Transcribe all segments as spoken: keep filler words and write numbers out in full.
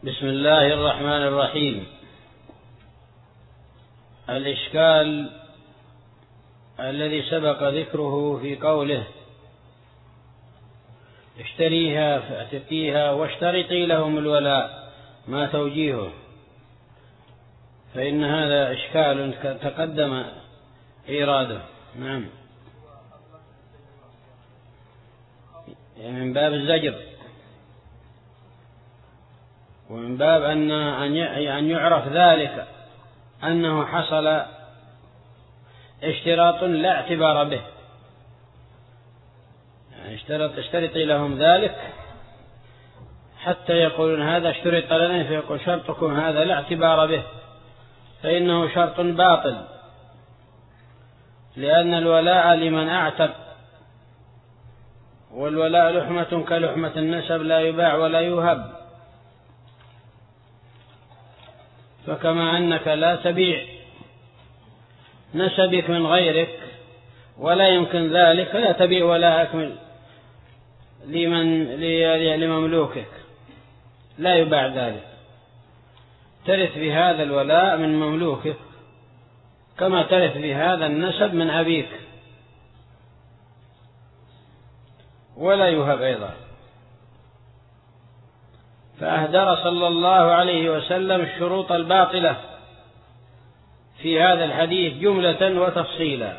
بسم الله الرحمن الرحيم. الإشكال الذي سبق ذكره في قوله اشتريها فاعتقيها واشترطي لهم الولاء، ما توجيهه؟ فإن هذا إشكال تقدم إيراده. نعم، من باب الزجر، ومن باب أن أن يعرف ذلك أنه حصل اشتراط لا اعتبار به. يعني اشترط اشترطي لهم ذلك حتى يقولون هذا اشترط لنا، فيقول شرطكم هذا لا اعتبار به، فإنه شرط باطل، لأن الولاء لمن أعتق، والولاء لحمة كلحمة النسب، لا يباع ولا يوهب. فكما أنك لا تبيع نسبك من غيرك ولا يمكن ذلك، لا تبيع ولا أكمل لمن لمملوكك، لا يباع ذلك. ترث بهذا الولاء من مملوكك كما ترث بهذا النسب من أبيك، ولا يهب أيضا. فأهدر صلى الله عليه وسلم الشروط الباطلة في هذا الحديث جملة وتفصيلا.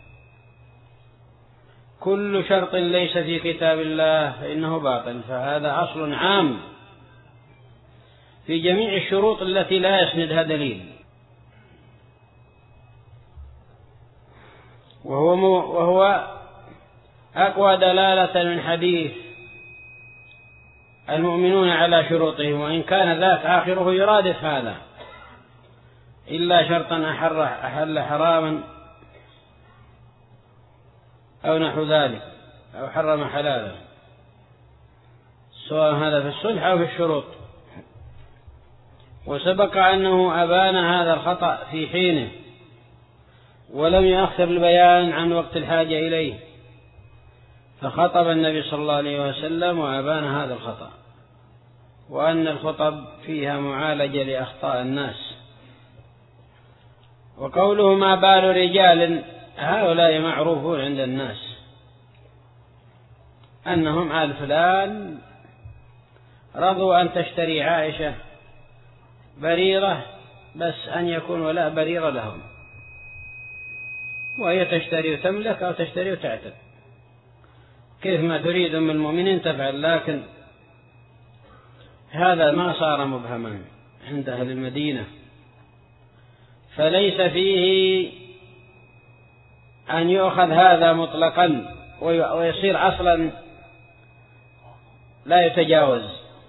كل شرط ليس في كتاب الله فإنه باطل، فهذا أصل عام في جميع الشروط التي لا يسندها دليل. وهو, وهو أقوى دلالة من حديث المؤمنون على شروطهم، وإن كان ذاك آخره يرادف هذا، إلا شرطا أحل حراما أو نحو ذلك، أو حرم حلالا، سواء هذا في الصلح أو في الشروط. وسبق أنه أبان هذا الخطأ في حينه، ولم يؤخر البيان عن وقت الحاجة إليه، فخطب النبي صلى الله عليه وسلم وأبان هذا الخطأ، وأن الخطب فيها معالجة لأخطاء الناس. وقوله ما بال رجال، هؤلاء معروفون عند الناس أنهم آل فلان رضوا أن تشتري عائشة بريرة، بس أن يكون ولا بريرة لهم، وهي تشتري وتملك أو تشتري وتعتق، كيف ما تريد من المؤمنين تفعل. لكن هذا ما صار مبهما عند أهل المدينة، فليس فيه أن يؤخذ هذا مطلقا ويصير أصلا لا يتجاوز،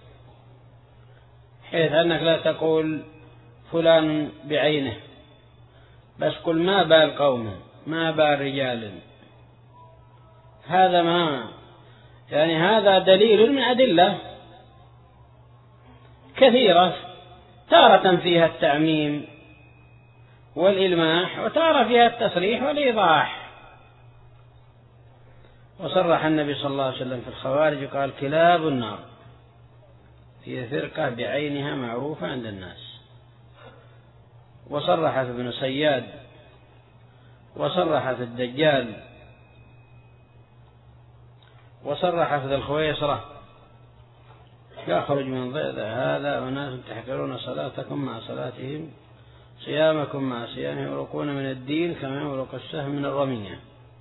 حيث أنك لا تقول فلان بعينه، بس قل ما بال قوم، ما بال رجال. هذا ما يعني هذا دليل من أدلة كثيرة، تارة فيها التعميم والإلماح، وتارة فيها التصريح والإيضاح. وصرح النبي صلى الله عليه وسلم في الخوارج قال كلاب النار، هي فرقة بعينها معروفة عند الناس. وصرح في ابن سياد، وصرح في الدجال، وصرح في ذي الخويصرة يخرج من ضئ هذا وناس تحقرون صلاتكم مع صلاتهم، صيامكم مع صيامهم، يمرقون من الدين كما يمرق السهم من الرمية.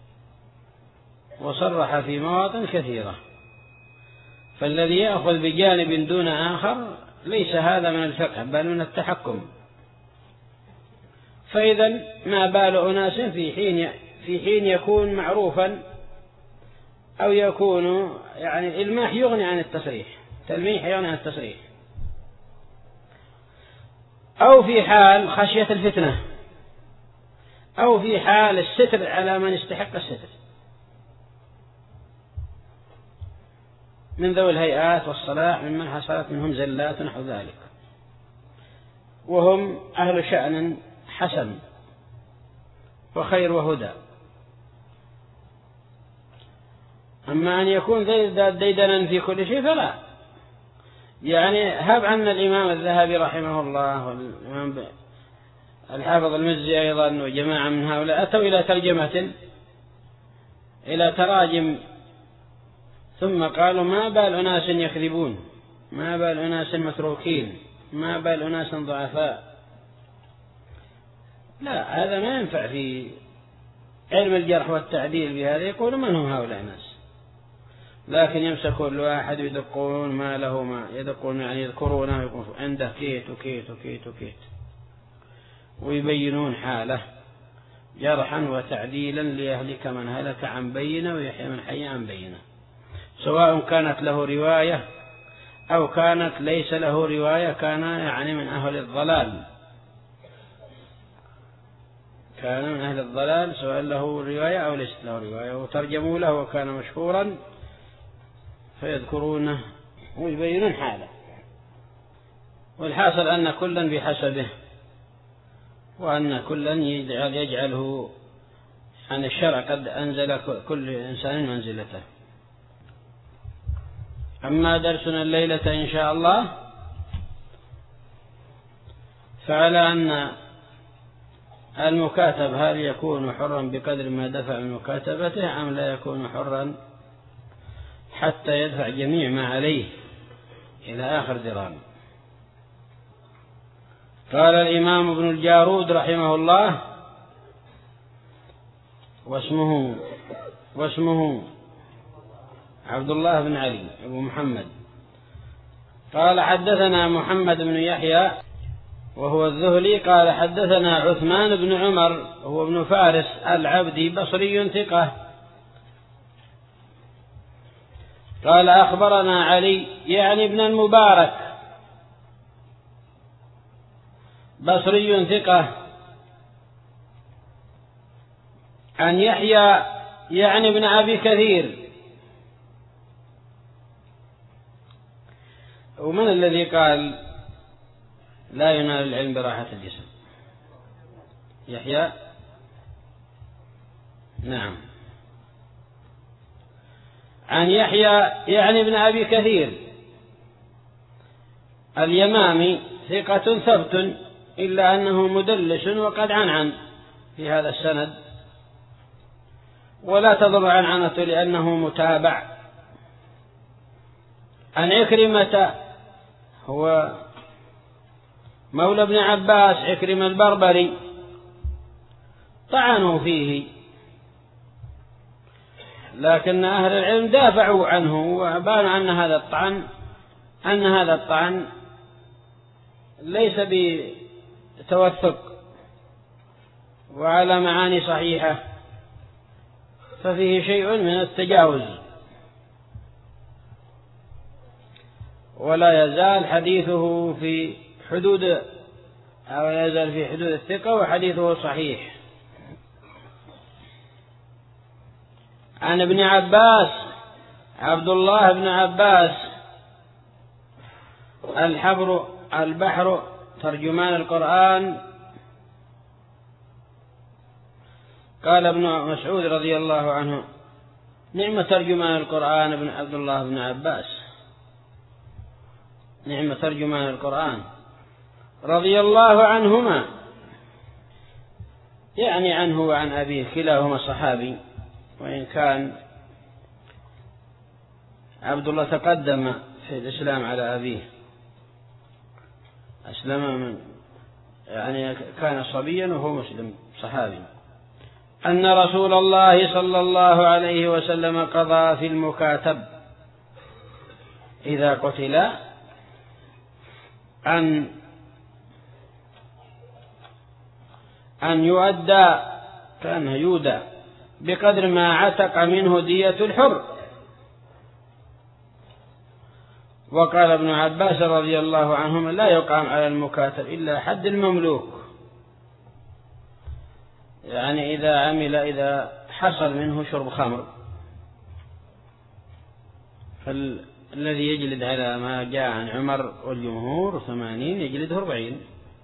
وصرح في مواطن كثيرة. فالذي يأخذ بجانب دون آخر ليس هذا من الفقه بل من التحكم. فإذا ما بال أناس في حين في حين يكون معروفا أو يكون يعني الإلماح يغني عن التصريح، تلميح يغني عن التصريح، أو في حال خشية الفتنة، أو في حال الستر على من يستحق الستر من ذوي الهيئات والصلاح ممن حصلت منهم زلات نحو ذلك، وهم أهل شأن حسن وخير وهدى. أما أن يكون ديدنا في كل شيء فلا، يعني هب أن الإمام الذهبي رحمه الله والإمام الحافظ المزي أيضا وجماعة من هؤلاء أتوا إلى ترجمة إلى تراجم ثم قالوا ما بال أناس يكذبون، ما بال أناس متروكين، ما بال أناس ضعفاء. لا، هذا ما ينفع في علم الجرح والتعديل بهذا. يقولوا من هم هؤلاء الناس، لكن يمسكون الواحد ويدقون ما له ما يدقون، يعني يذكرونه يقول عنده كيت وكيت وكيت وكيت، ويبينون حاله جرحا وتعديلا ليهلك من هلك عن بينه ويحيى من حي عن بينه، سواء كانت له رواية أو كانت ليس له رواية، كان يعني من أهل الضلال، كان من أهل الضلال سواء له رواية أو ليس له رواية، وترجموا له وكان مشهورا فيذكرونه ويبينون حاله. والحاصل أن كلا بحسبه، وأن كلا يجعل يجعله عن الشرع قد أنزل كل إنسان منزلته. أما درسنا الليلة إن شاء الله فعلى أن المكاتب هل يكون حرا بقدر ما دفع من مكاتبته أم لا يكون حرا حتى يدفع جميع ما عليه إلى آخر درهم. قال الإمام ابن الجارود رحمه الله واسمه واسمه عبد الله بن علي أبو محمد، قال حدثنا محمد بن يحيى وهو الذهلي قال حدثنا عثمان بن عمر هو ابن فارس العبدي بصري ثقة، قال أخبرنا علي يعني ابن المبارك بصري ثقة، عن يحيى يعني ابن أبي كثير. ومن الذي قال لا ينال العلم براحة الجسم؟ يحيى، نعم، عن يحيى يعني ابن أبي كثير اليمامي ثقة ثبت، إلا أنه مدلس وقد عنعن في هذا السند، ولا تضر عنعنته لأنه متابع. عن عكرمة هو مولى ابن عباس عكرمة البربري، طعنوا فيه لكن أهل العلم دافعوا عنه، وبان أن هذا الطعن أن هذا الطعن ليس بتوثق وعلى معاني صحيحة، ففيه شيء من التجاوز، ولا يزال حديثه في حدود أو يزال في حدود الثقة وحديثه صحيح. عن ابن عباس عبد الله بن عباس الحبر البحر ترجمان القرآن، قال ابن مسعود رضي الله عنه نعم ترجمان القرآن ابن عبد الله بن عباس، نعم ترجمان القرآن رضي الله عنهما، يعني عنه وعن أبيه كلاهما صحابي، وإن كان عبد الله تقدم في الإسلام على أبيه، أسلم من يعني كان صبيا وهو مسلم صحابي. أن رسول الله صلى الله عليه وسلم قضى في المكاتب إذا قتل أن أن يؤدى كأنه يودى بقدر ما عتق منه دية الحر. وقال ابن عباس رضي الله عنهما لا يقام على المكاتب إلا حد المملوك، يعني إذا عمل إذا حصل منه شرب خمر، فالذي يجلد على ما جاء عن عمر والجمهور ثمانين يجلده أربعين.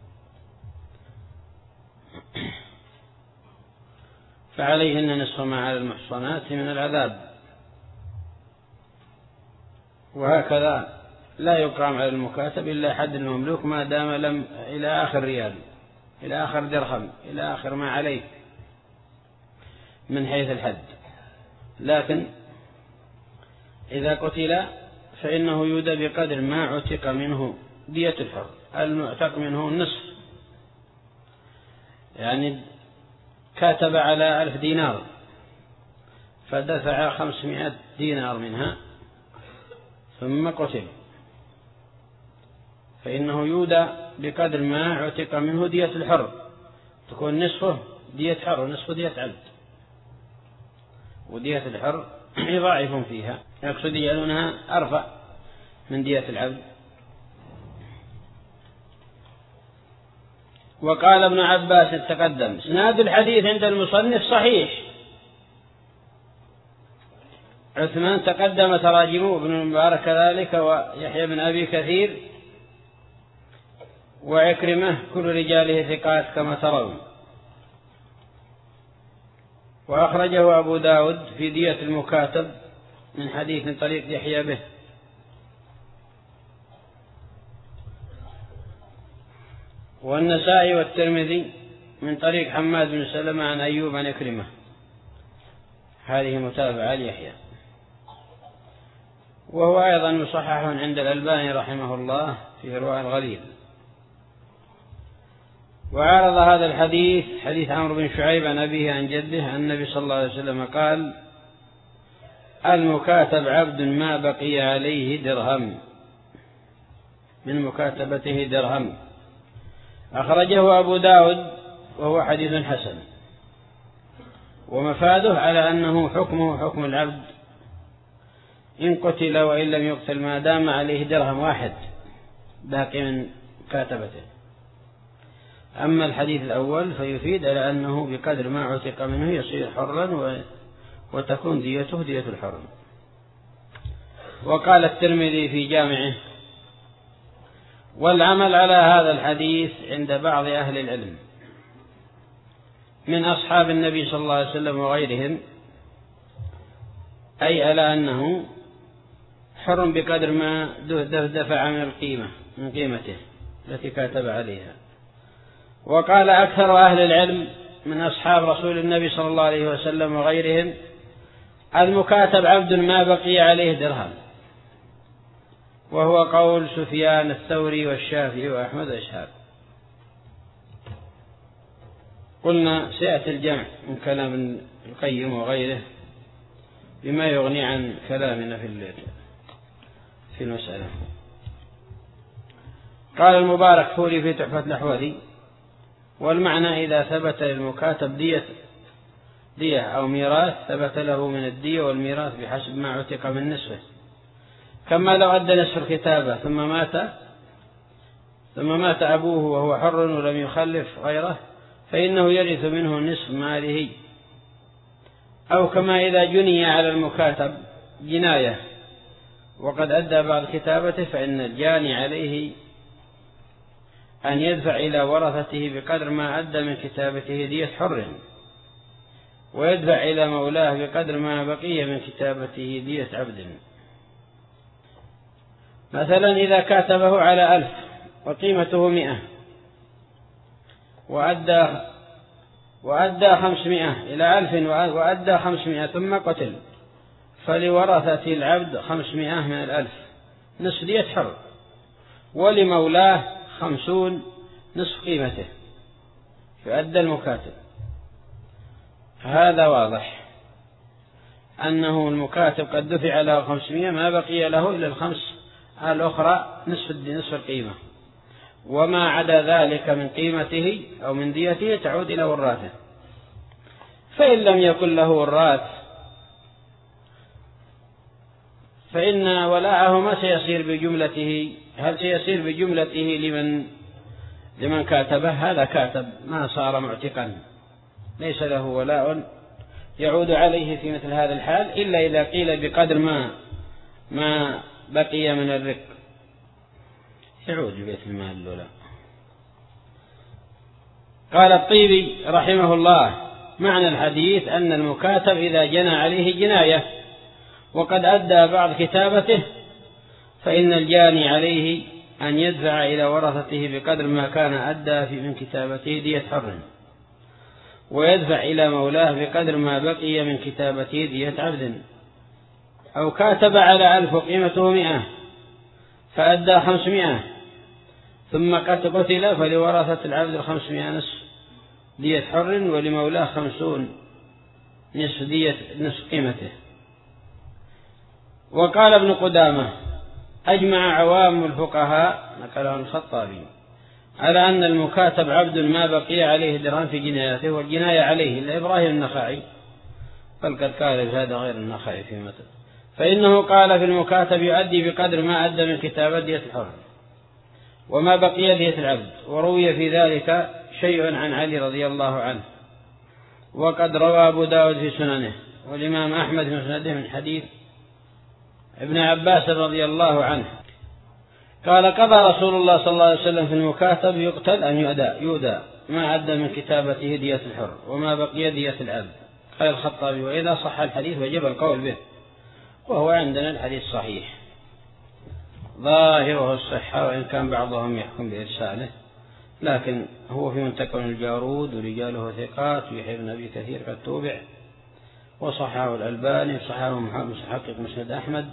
فعليهن نصف ما على المحصنات من العذاب. وهكذا لا يقام على المكاتب إلا حد المملوك ما دام لم إلى آخر ريال، إلى آخر درهم، إلى آخر ما عليه من حيث الحد. لكن إذا قتل فإنه يودى بقدر ما عتق منه دية الحر، المعتق منه النصف، يعني كاتب على ألف دينار فدفع خمسمائة دينار منها ثم قتل، فإنه يودى بقدر ما عتق منه دية الحر، تكون نصفه دية حر ونصفه دية عبد، ودية الحر يضاعف فيها، يقصد يجعلونها أرفع من دية العبد. وقال ابن عباس التقدم إسناد الحديث عند المصنف صحيح. عثمان تقدم تراجمه، ابن المبارك كذلك، ويحيى بن أبي كثير وعكرمة كل رجاله ثقات كما ترون. وأخرجه أبو داود في دية المكاتب من حديث من طريق يحيى به. والنسائي والترمذي من طريق حماد بن سلمة عن أيوب عن عكرمة، هذه متابعة ليحيى. وهو أيضا مصحح عند الألباني رحمه الله في إرواء الغليل. وعرض هذا الحديث حديث عمرو بن شعيب عن أبيه عن جده عن النبي صلى الله عليه وسلم قال: المكاتب عبد ما بقي عليه درهم، من مكاتبته درهم. أخرجه أبو داود وهو حديث حسن، ومفاده على أنه حكمه حكم العبد إن قتل وإن لم يقتل ما دام عليه درهم واحد باقي من مكاتبته. أما الحديث الأول فيفيد على أنه بقدر ما عتق منه يصير حرا وتكون ديته دية الحر. وقال الترمذي في جامعه: والعمل على هذا الحديث عند بعض أهل العلم من أصحاب النبي صلى الله عليه وسلم وغيرهم، أي على أنه حر بقدر ما دفع من القيمة من قيمته التي كاتب عليها. وقال أكثر أهل العلم من أصحاب رسول النبي صلى الله عليه وسلم وغيرهم: المكاتب عبد ما بقي عليه درهم، وهو قول سفيان الثوري والشافعي وأحمد وإسحاق. قلنا سيأتي الجمع من كلام القيم وغيره بما يغني عن كلامنا في في المسألة. قال المبارك فوري في تحفة الأحوذي: والمعنى إذا ثبت للمكاتب دية دية أو ميراث ثبت له من الدية والميراث بحسب ما عتق من نصفه، كما لو أدى نصف الكتابة ثم مات ثم مات أبوه وهو حر ولم يخلف غيره فإنه يرث منه نصف ماله. أو كما إذا جني على المكاتب جناية وقد أدى بعض كتابته فإن الجاني عليه أن يدفع إلى ورثته بقدر ما أدى من كتابته دية حر، ويدفع إلى مولاه بقدر ما بقي من كتابته دية عبد. مثلا إذا كاتبه على ألف وقيمته مئة وأدى وأدى خمسمائة إلى ألف وأدى خمسمائة ثم قتل، فلورثة العبد خمسمائة من الألف نصف دية حر، ولمولاه خمسون نصف قيمته، فأدى المكاتب. هذا واضح أنه المكاتب قد دفع له خمسمائة ما بقي له إلا الخمس الأخرى نصف نصف القيمة، وما عدا ذلك من قيمته أو من ديته تعود إلى وراثه. فإن لم يكن له وراث فإن ولاءه ما سيصير بجملته، هل سيصير بجملته لمن لمن كاتبه؟ هذا كاتب ما صار معتقا، ليس له ولاء يعود عليه في مثل هذا الحال إلا إذا قيل بقدر ما ما بقي من الرق يعود بيت المال الولاء. قال الطيبي رحمه الله: معنى الحديث أن المكاتب إذا جنى عليه جناية وقد أدى بعض كتابته فإن الجاني عليه أن يدفع إلى ورثته بقدر ما كان أدى في من كتابته دية حر، ويدفع إلى مولاه بقدر ما بقي من كتابته دية عبد. أو كاتب على ألف وقيمته مئة فأدى خمسمائة ثم قتل، فلورثة العبد الخمسمائة نصف دية حر، ولمولاه خمسون نصف دية نصف قيمته. وقال ابن قدامة: أجمع عوام الفقهاء، نقله الخطابي، على أن المكاتب عبد ما بقي عليه درهم في جنايته، والجناية عليه إلا إبراهيم النخعي، بل قد قال هذا غير النخعي في متن، فإنه قال في المكاتب يؤدي بقدر ما أدى من كتابة دية الحر وما بقي دية العبد. وروي في ذلك شيء عن علي رضي الله عنه، وقد روى أبو داود في سننه، والإمام أحمد في مسنده من حديث ابن عباس رضي الله عنه قال: قضى رسول الله صلى الله عليه وسلم في المكاتب يقتل أن يؤدى يؤدى ما أدى من كتابته دية الحر وما بقي دية العبد. قال الخطابي: وإذا صح الحديث وجب القول به، وهو عندنا الحديث صحيح ظاهره الصحة، وإن كان بعضهم يحكم بإرساله، لكن هو في منتقى الجارود ورجاله ثقات، ويحيى بن أبي كثير قد توبع، وصححه الألباني وصححه محقق مسند أحمد.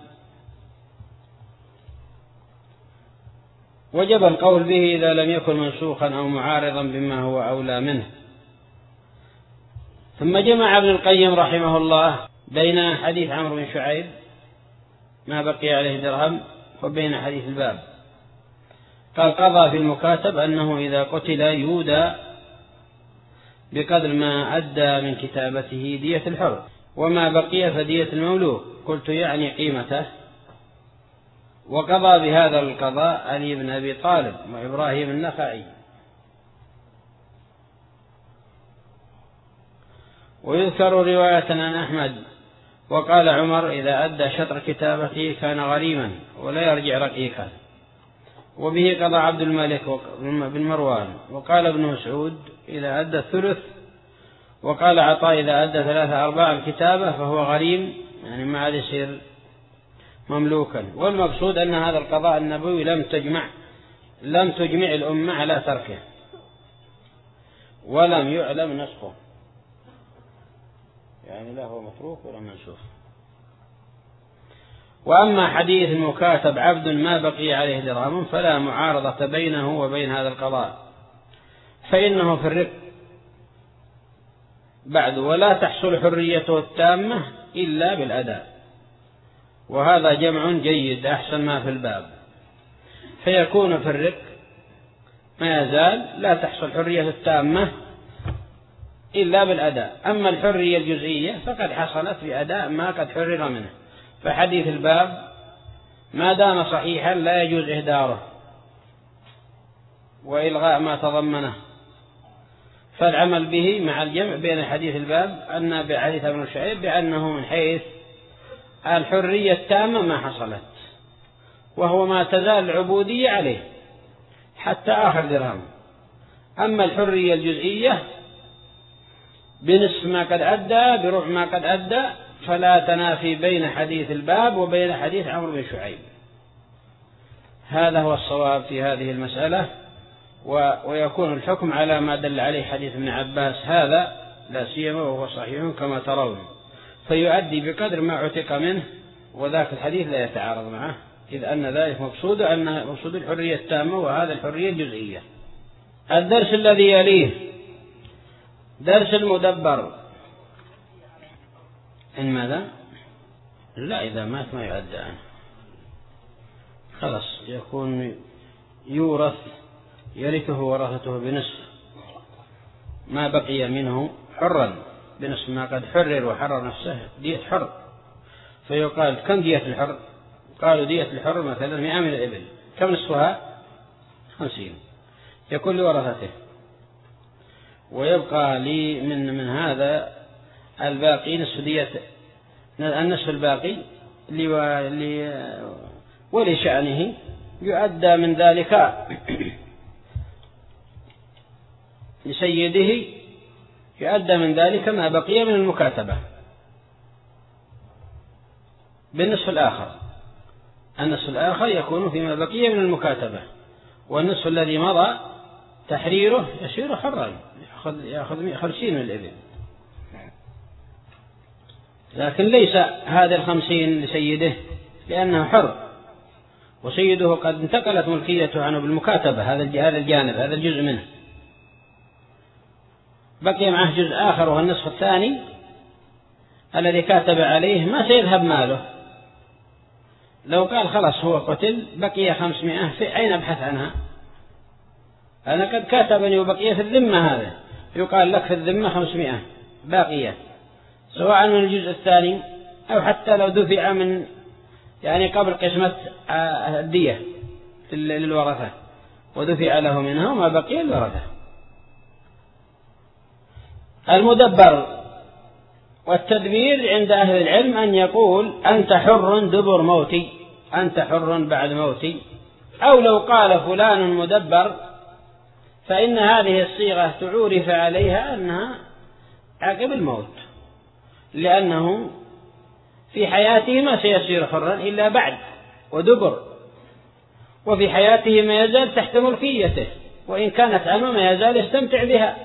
وجب القول به إذا لم يكن منسوخا أو معارضا بما هو أولى منه. ثم جمع ابن القيم رحمه الله بين حديث عمرو بن شعيب ما بقي عليه درهم وبين حديث الباب. قال: قضى في المكاتب أنه إذا قتل يودى بقدر ما أدى من كتابته دية الحر، وما بقي فدية المملوك. قلت: يعني قيمته. وقضى بهذا القضاء علي بن أبي طالب وإبراهيم النخعي. ويذكر رواية عن أحمد: وقال عمر: إذا أدى شطر كتابته كان غريما ولا يرجع رقيقا. وبه قضى عبد الملك بن مروان. وقال ابن مسعود: إذا أدى الثلث. وقال عطاء: إذا أدى ثلاثة أرباع الكتابة فهو غريم، يعني ما عاد يصير مملوكا. والمقصود أن هذا القضاء النبوي لم تجمع لم تجمع الأمة على تركه، ولم يعلم نسخه، يعني لا هو متروك ولا منسوخ. وأما حديث المكاتب عبد ما بقي عليه درهم فلا معارضة بينه وبين هذا القضاء، فإنه في الرق بعد، ولا تحصل حريته التامة إلا بالأداء. وهذا جمع جيد أحسن ما في الباب، فيكون في الرق ما يزال لا تحصل حرية التامة إلا بالأداء. أما الحرية الجزئية فقد حصلت بأداء ما قد حرر منه. فحديث الباب ما دام صحيحا لا يجوز إهداره وإلغاء ما تضمنه، فالعمل به مع الجمع بين حديث الباب أن بحديث ابن شعيب بأنه من حيث الحرية التامة ما حصلت، وهو ما تزال العبودية عليه حتى آخر درهم. أما الحرية الجزئية بنصف ما قد أدى بربع ما قد أدى فلا تنافي بين حديث الباب وبين حديث عمرو بن شعيب. هذا هو الصواب في هذه المسألة، ويكون الحكم على ما دل عليه حديث ابن عباس هذا لا سيما وهو صحيح كما ترون، فيؤدي بقدر ما عتق منه، وذاك الحديث لا يتعارض معه، إذ أن ذلك مقصود أن مقصود الحرية التامة وهذا الحرية الجزئية. الدرس الذي يليه درس المدبر. إن ماذا؟ لا، إذا مات ما يؤدى عنه خلاص، يكون يورث يرثه ورثته بنصف ما بقي منه حرا، بنصف ما قد حرر وحرر نفسه دية حر. فيقال: كم دية الحر؟ قالوا: دية الحر مثلا مئة من الإبل، كم نصفها؟ خمسين، يكون لورثته. ويبقى لي من من هذا الباقي نصف دية، النصف الباقي ولشأنه يؤدى من ذلك لسيده، يؤدى من ذلك ما بقي من المكاتبة بالنصف الآخر. النصف الآخر يكون فيما بقي من المكاتبة، والنصف الذي مضى تحريره يصير حرا، يأخذ يأخذ خمسين من الإبل. لكن ليس هذا الخمسين لسيده لأنه حر، وسيده قد انتقلت ملكيته عنه بالمكاتبة، هذا هذا الجانب، هذا الجزء منه. بقي معه جزء آخر وهو النصف الثاني الذي كاتب عليه، ما سيذهب ماله. لو قال خلاص هو قتل بقي خمسمائة، في أين أبحث عنها؟ أنا قد كاتبني وبقي في الذمة، هذا يقال لك في الذمة خمسمائة باقية، سواء من الجزء الثاني أو حتى لو دفع من يعني قبل قسمة الدية للورثة ودفع له منها وما بقي الورثة. المدبر والتدبير عند أهل العلم أن يقول أنت حر دبر موتي، أنت حر بعد موتي، أو لو قال فلان مدبر فإن هذه الصيغة تعورف عليها أنها عقب الموت، لأنه في حياته ما سيصير حرا إلا بعد ودبر، وفي حياته ما يزال تحت ملكيته، وإن كانت عنه ما يزال يستمتع بها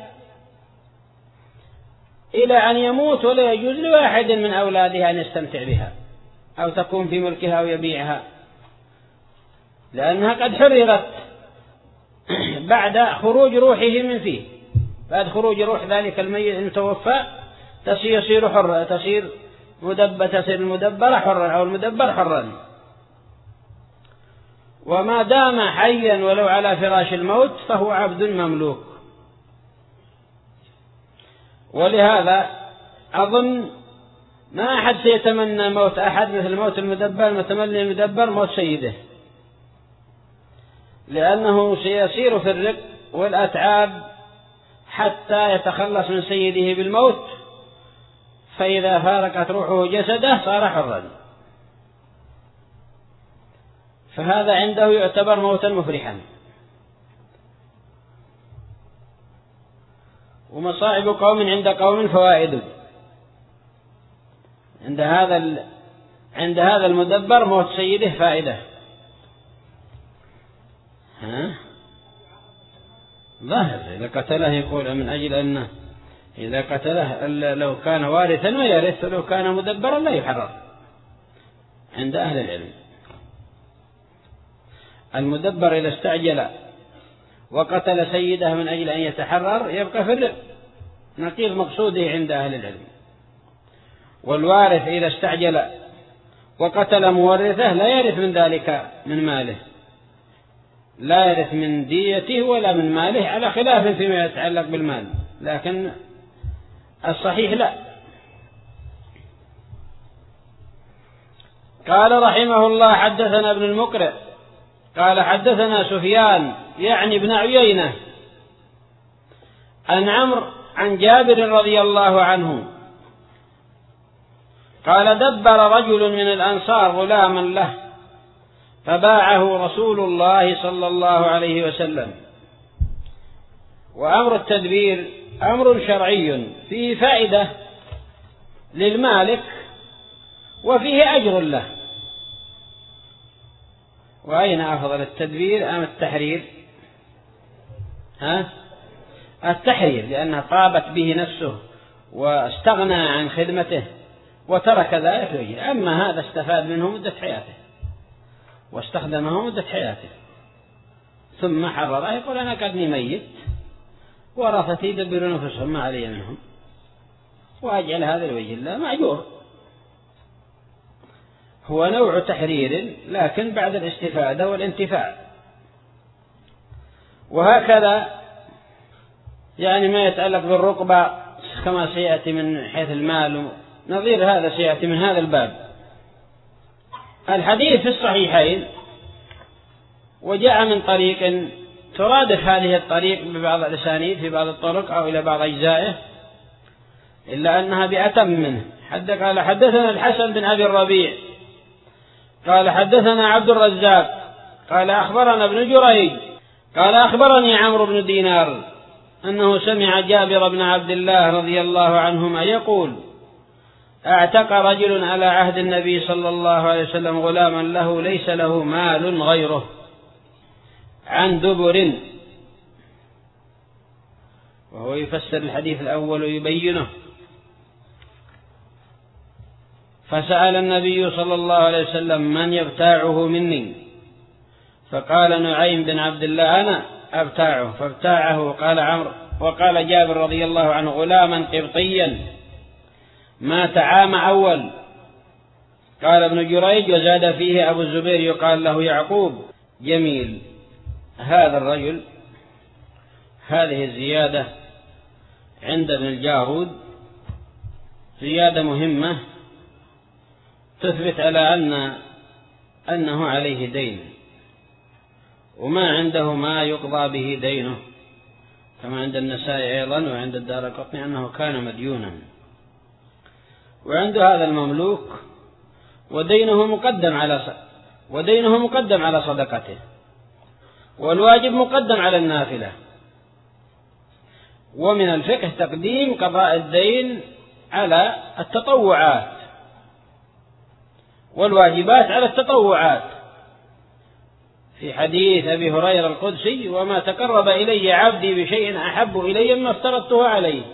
إلى أن يموت، ولا يجوز لواحد من أولاده أن يستمتع بها أو تكون في ملكها أو يبيعها، لأنها قد حررت بعد خروج روحه من فيه، بعد خروج روح ذلك الميت المتوفى تصير حرة، تصير مدبر، تصير المدبر حرا أو المدبر حرا. وما دام حيا ولو على فراش الموت فهو عبد مملوك. ولهذا أظن ما أحد سيتمنى موت أحد مثل موت المدبر، متمنى المدبر موت سيده، لأنه سيسير في الرق والأتعاب حتى يتخلص من سيده بالموت، فإذا فارقت روحه جسده صار حرا، فهذا عنده يعتبر موتا مفرحا. ومصائب قوم عند قوم فوائد، عند هذا ال... عند هذا المدبر موت سيده فائدة. ها؟ ظاهر إذا قتله يقول من أجل أنه إذا قتله لو كان وارثا ويرث، ولو كان مدبرا لا يحرر عند أهل العلم. المدبر إذا استعجل وقتل سيده من أجل أن يتحرر يبقى في الرق، نقيض مقصوده عند أهل العلم. والوارث إذا استعجل وقتل مورثه لا يرث من ذلك من ماله، لا يرث من ديته ولا من ماله، على خلاف فيما يتعلق بالمال، لكن الصحيح لا. قال رحمه الله حدثنا ابن المقرئ قال حدثنا سفيان يعني ابن عيينة عن عمرو عن جابر رضي الله عنه قال دبر رجل من الأنصار غلاما له فباعه رسول الله صلى الله عليه وسلم. وأمر التدبير أمر شرعي فيه فائدة للمالك وفيه أجر له. وأين أفضل التدبير أم التحرير؟ ها؟ التحرير، لأنها طابت به نفسه واستغنى عن خدمته وترك ذلك وجه. أما هذا استفاد منه مدة حياته واستخدمه مدة حياته ثم حرره، يقول أنا قدني ميت ورثتي يدبرون أنفسهم ما علي منهم، وأجعل هذا الوجه الله مأجور. هو نوع تحرير لكن بعد الاستفادة والانتفاع. وهكذا يعني ما يتعلق بالرقبة كما سيأتي من حيث المال، نظير هذا سيأتي من هذا الباب. الحديث في الصحيحين وجاء من طريق ترادف هذه الطريق ببعض الأسانيد في بعض الطرق أو إلى بعض أجزائه، إلا أنها بأتم منه. حد قال حدثنا الحسن بن أبي الربيع قال حدثنا عبد الرزاق قال أخبرنا ابن جريج قال أخبرني عمرو بن دينار أنه سمع جابر بن عبد الله رضي الله عنهما يقول اعتق رجل على عهد النبي صلى الله عليه وسلم غلاما له ليس له مال غيره عن دبر، وهو يفسر الحديث الأول ويبينه. فسأل النبي صلى الله عليه وسلم من يبتاعه مني؟ فقال نعيم بن عبد الله أنا أبتاعه، فابتاعه. قال عمرو وقال جابر رضي الله عنه غلاما قبطيا مات عام أول. قال ابن جريج وزاد فيه أبو الزبير يقال له يعقوب. جميل هذا الرجل. هذه الزيادة عند ابن الجارود زيادة مهمة تثبت على أن أنه عليه دين، وما عنده ما يقضى به دينه، كما عند النسائي أيضا وعند الدارقطني أنه كان مديونا، وعنده هذا المملوك ودينه مقدم على ودينه مقدم على صدقته، والواجب مقدم على النافلة. ومن الفقه تقديم قضاء الدين على التطوعات، والواجبات على التطوعات، في حديث أبي هريرة القدسي وما تقرب إلي عبدي بشيء أحب إلي مما افترضته عليه.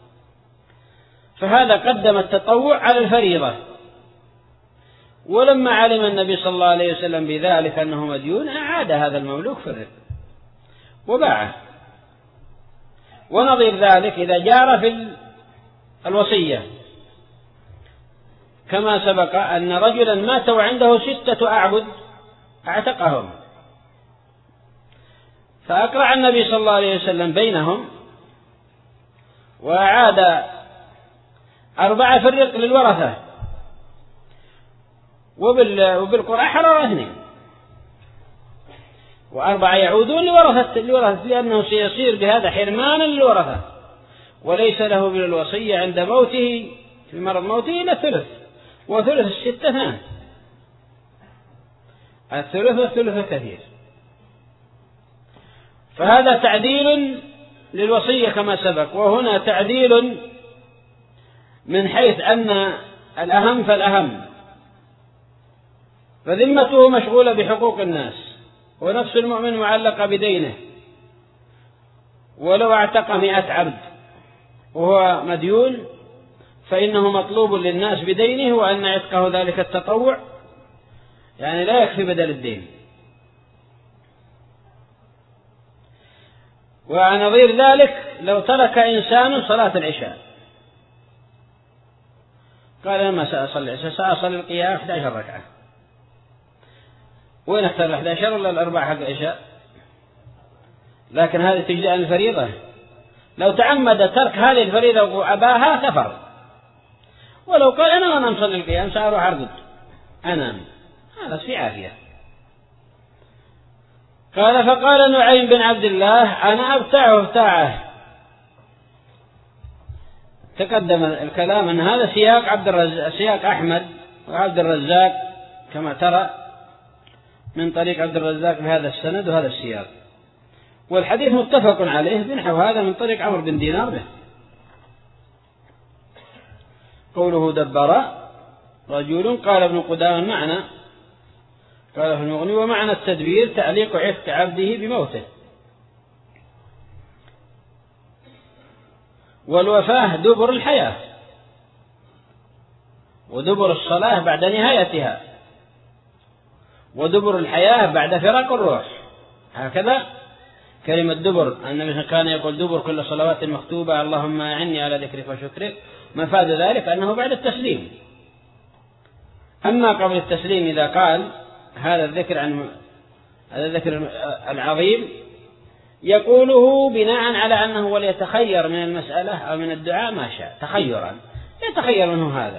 فهذا قدم التطوع على الفريضة. ولما علم النبي صلى الله عليه وسلم بذلك أنه مديون أعاد هذا المملوك في الرق وباعه. ونظير ذلك إذا جار في الوصية كما سبق أن رجلا مات وعنده ستة أعبد اعتقهم، فأقرع النبي صلى الله عليه وسلم بينهم وأعاد أربعة في الرق للورثة، وبالقرعة حرر اثنين، وأربعة يعودون لورثة لورثة لأنه سيصير بهذا حرمانا للورثة، وليس له من الوصية عند موته في مرض موته إلا ثلث، وثلث الستة ثان، الثلث والثلث كثير. فهذا تعديل للوصية كما سبق، وهنا تعديل من حيث أن الأهم فالأهم، فذمته مشغولة بحقوق الناس، ونفس المؤمن معلقة بدينه. ولو اعتق مئة عبد وهو مديون فإنه مطلوب للناس بدينه، وأن عتقه ذلك التطوع يعني لا يكفي بدل الدين. ونظير ذلك لو ترك إنسان صلاة العشاء، قال لما سأصلي العشاء سأصلي القيام أحد عشر ركعة، وين اختار الأحد عشر ولا الأربع حق العشاء؟ لكن هذه تجزئ عن الفريضة. لو تعمد ترك هذه الفريضة وأباها كفر. ولو قال أنا وأنا مصلي القيام سأروح أرقد أنام، هذا في عافية. قال فقال نعيم بن عبد الله أنا أبتاعه ابتاعه. تقدم الكلام أن هذا سياق عبد الرزاق سياق أحمد وعبد الرزاق كما ترى من طريق عبد الرزاق بهذا السند وهذا السياق، والحديث متفق عليه بنحو هذا من طريق عمرو بن دينار به. قوله دبر رجل قال ابن قدامة معنى قال في المغني ومعنى التدبير تعليق عتق عبده بموته، والوفاة دبر الحياة، ودبر الصلاة بعد نهايتها، ودبر الحياة بعد فراق الروح. هكذا كلمة دبر، النبي كان يقول دبر كل صلوات مكتوبة اللهم أعني على ذكرك وشكرك، مفاد ذلك أنه بعد التسليم. أما قبل التسليم إذا قال هذا الذكر عن هذا الذكر العظيم يقوله بناء على أنه وليتخير من المسألة أو من الدعاء ما شاء تخيرا، يتخير منه هذا،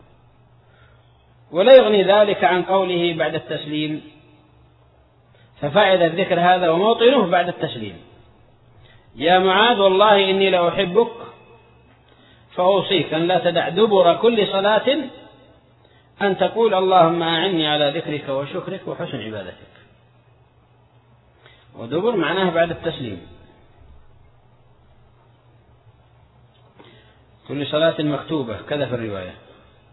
ولا يغني ذلك عن قوله بعد التسليم. ففائدة الذكر هذا وموطنه بعد التسليم. يا معاذ والله إني لأحبك فأوصيك أن لا تدع دبر كل صلاة أن تقول اللهم أعني على ذكرك وشكرك وحسن عبادتك. ودبر معناه بعد التسليم، كل صلاة مكتوبة كذا في الرواية.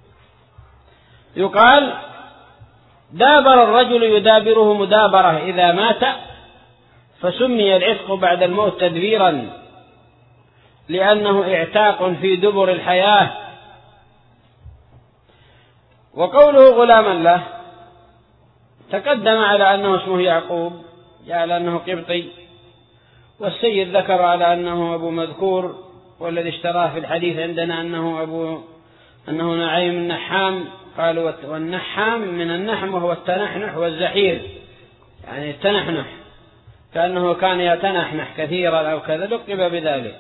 يقال دابر الرجل يدابره مدابرة إذا مات، فسمي العتق بعد الموت تدبيرا لأنه اعتاق في دبر الحياة. وقوله غلاما له تقدم على أنه اسمه يعقوب، على أنه قبطي، والسيد ذكر على أنه أبو مذكور، والذي اشتراه في الحديث عندنا أنه أبو أنه نعيم النحام. قالوا والنحام من النحم وهو التنحنح والزحير، يعني التنحنح كأنه كان يتنحنح كثيرا أو كذا، لقب بذلك.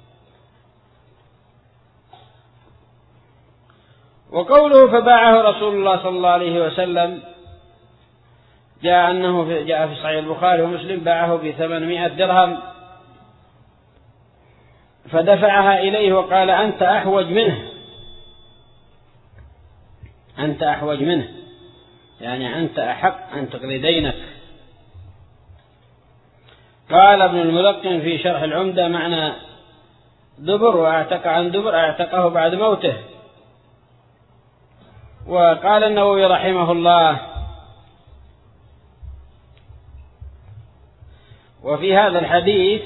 وقوله فباعه رسول الله صلى الله عليه وسلم، جاء أنه في جاء في صحيح البخاري ومسلم باعه بثمانمائة درهم، فدفعها إليه وقال أنت أحوج منه، أنت أحوج منه، يعني أنت أحق أن تقضي دينك. قال ابن الملقن في شرح العمدة معنى دبر وأعتق عن دبر أعتقه بعد موته. وقال النووي رحمه الله وفي هذا الحديث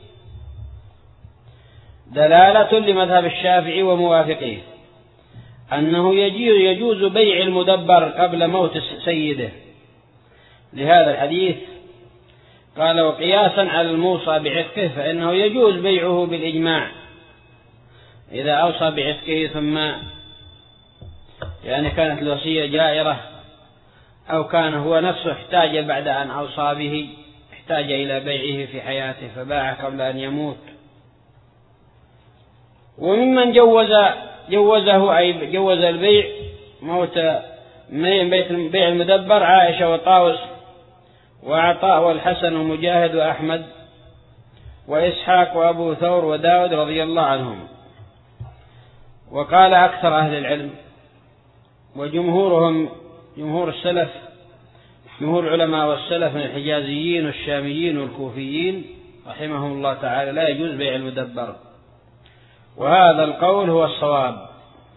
دلالة لمذهب الشافعي وموافقيه أنه يجوز بيع المدبر قبل موت سيده، لهذا الحديث قال وقياسا على الموصى بعتقه فإنه يجوز بيعه بالإجماع إذا أوصى بعتقه ثم يعني كانت الوصية جائرة، أو كان هو نفسه احتاج بعد أن أوصى به، احتاج إلى بيعه في حياته فباعه قبل أن يموت. وممن جوز جوزه أي جوز البيع موت بيع المدبر عائشة وطاوس وعطاء والحسن ومجاهد وأحمد وإسحاق وأبو ثور وداود رضي الله عنهم. وقال أكثر أهل العلم وجمهورهم جمهور السلف جمهور العلماء والسلف من الحجازيين والشاميين والكوفيين رحمهم الله تعالى لا يجوز بيع المدبر، وهذا القول هو الصواب.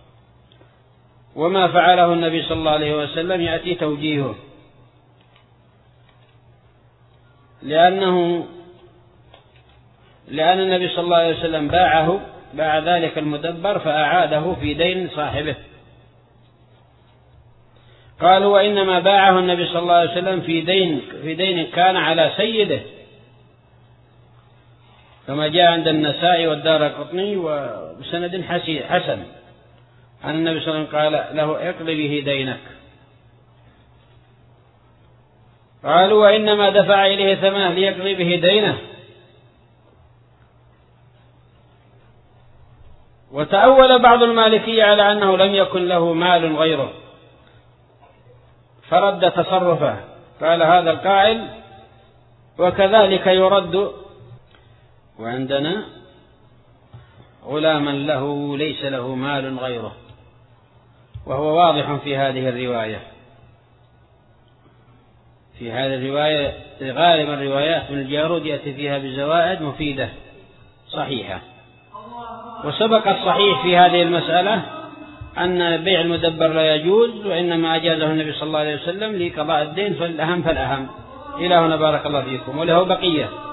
وما فعله النبي صلى الله عليه وسلم يأتي توجيهه، لأنه لأن النبي صلى الله عليه وسلم باعه باع ذلك المدبر فأعاده في دين صاحبه. قالوا وإنما باعه النبي صلى الله عليه وسلم في دين في دين كان على سيده، كما جاء عند النسائي والدارقطني وبسند حسن عن النبي صلى الله عليه وسلم قال له اقض به دينك. قالوا وإنما دفع إليه ثمنه ليقضي به دينه. وتأول بعض المالكية على أنه لم يكن له مال غيره فرد تصرفه، قال هذا القائل وكذلك يرد. وعندنا غلاما له ليس له مال غيره، وهو واضح في هذه الرواية. في هذه الرواية غالبا الروايات من الجارود يأتي فيها بزوائد مفيدة صحيحة. وسبق الصحيح في هذه المسألة أن بيع المدبر لا يجوز، وإنما أجازه النبي صلى الله عليه وسلم لقضاء الدين، فالأهم فالأهم. إلى هنا بارك الله فيكم، وله بقية.